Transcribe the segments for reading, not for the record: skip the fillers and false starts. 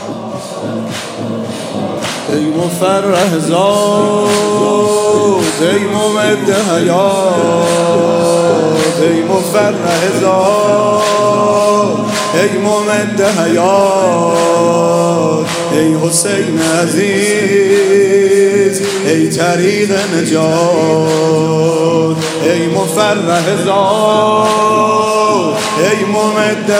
ای مفرح زاد ای ممد حیات، ای مفرح زاد ای ممد حیات، ای حسین عزیز ای طریق نجات، ای مفرح زاد ای ممد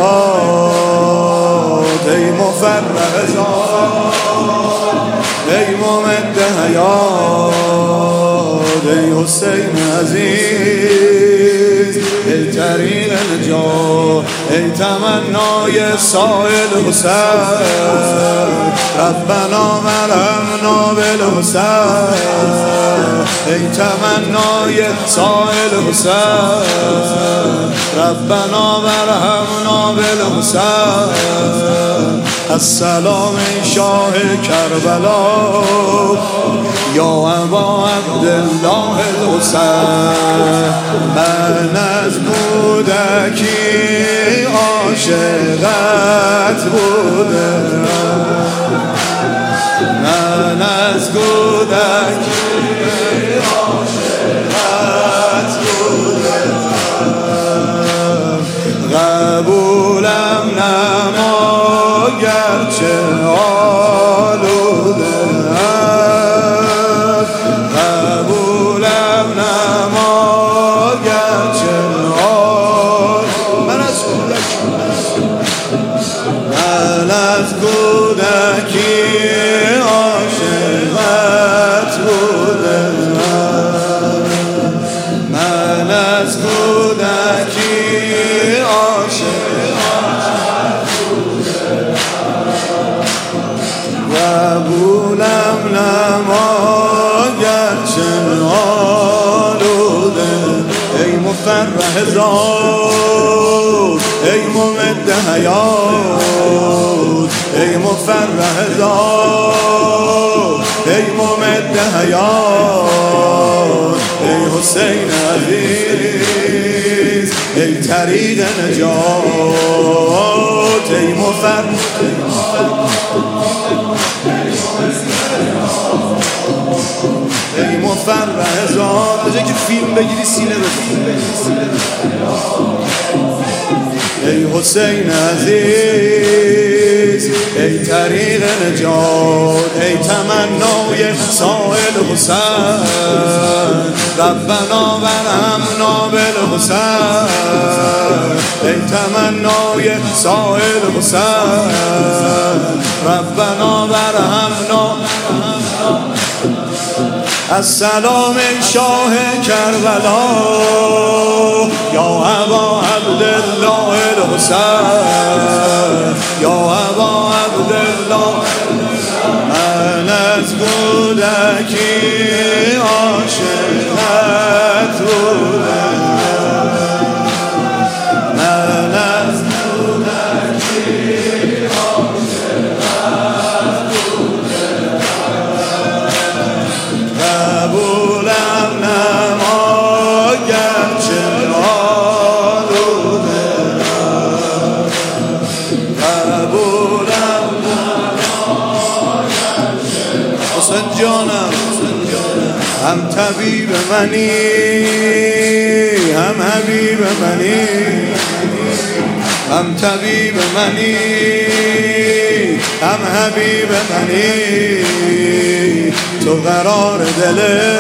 حیات، ای مفرح زاد ای ممد حیات، ای حسین عزیز ای طریق نجات، ای تمنای سائل حسین ربنا مرحمنا بالحسین، ای تمنای سائل حسین ربنا مرحمنا بالحسین، السلام ای شاه کربلا یا ابا عبدالله الحسین، من از کودکی عاشقت بودم، من از کودکی عاشقت بودم، قبولم نما گرچه آلودم، قبولم نما گرچه آلودم، من از کودکی عاشقت بودم، من از کودکی عاشقت بودم، قبولم نما گرچه آلودم، ای مفرح زاد ای ممد حیات، ای مفرح زاد ای ممد حیات، ای حسین عزیز ای طریق نجات، ای مفرح ای مفرح زاد، به جای که فیلم بگیری سینه بزن، ای حسین عزیز ای طریق نجات، ای تمنای سائل حسین ربنا ورحمنا بالحسین، ای تمنای سائل حسین ربنا ورحمنا، السلام ای شاه کربلا یا ابا عبدالله الحسین، یا ابا عبدالله، من از کودکی عاشقت بودم، من از کودکی عاشقت بودم، قبولم نما گرچه آلودم، قبولم نما گرچه حسین جانم، هم طبیب منی هم حبیب منی، هم طبیب منی هم حبیب منی، تو قرار دل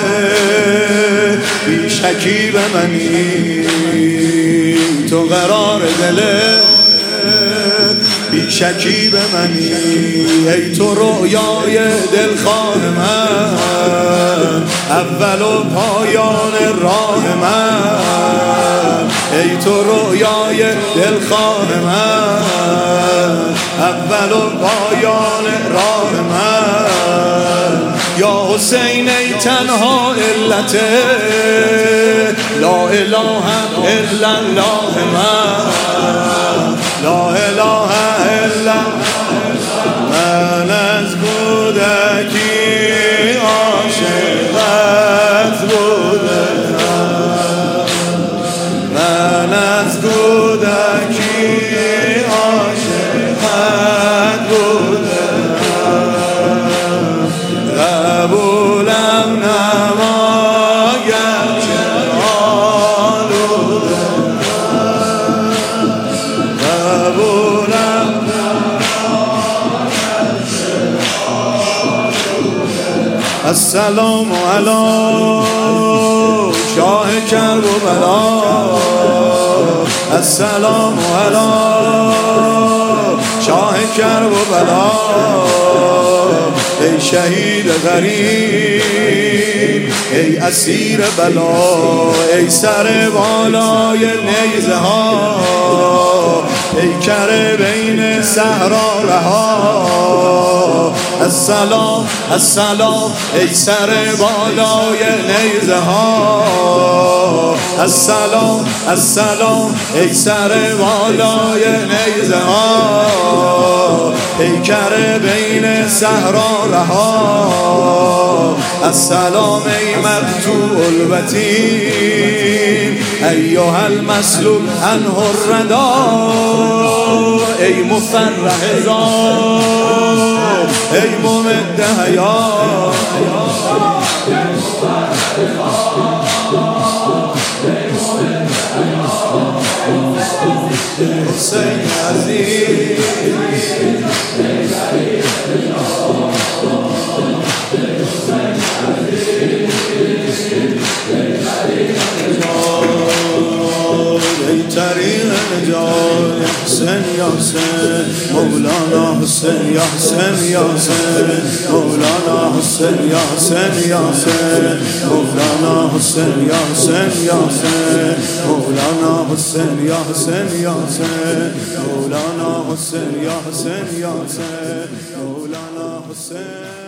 بی شکیب منی، تو قرار دل بی شکیب منی، ای تو رویای دلخواه من، اول و پایان راه من، ای تو رویای دلخواه من، اول و پایان راه من، یا حسین ای تنها علت لا اله الا الله من، لا اله الا من از کودکی عاشقت بودم، من از کودکی عاشقت بودم، السلام علی شاه کرب و بلا، السلام علی شاه کرب و بلا. ای شهید غریب، ای اسیر بلا، ای سر بالای نیزه ها، پیکر بین صحرا رها. السلام السلام ای سر بالای نیزه ها، السلام السلام ای سر بالای نیزه ها، پیکر بین صحرا رها. السلام ای مقطوع البطین، ایها المسلول عنه الردی، ای مفرح ذات، ای ممد حیات. حسین عزیز ای طریق نجات، حسین یا حسین مولانا، حسین یا حسین یا حسین مولانا، حسین یا حسین یا حسین مولانا، حسین یا حسین یا حسین مولانا، حسین یا حسین یا حسین مولانا، حسین یا حسین یا حسین مولانا، حسین.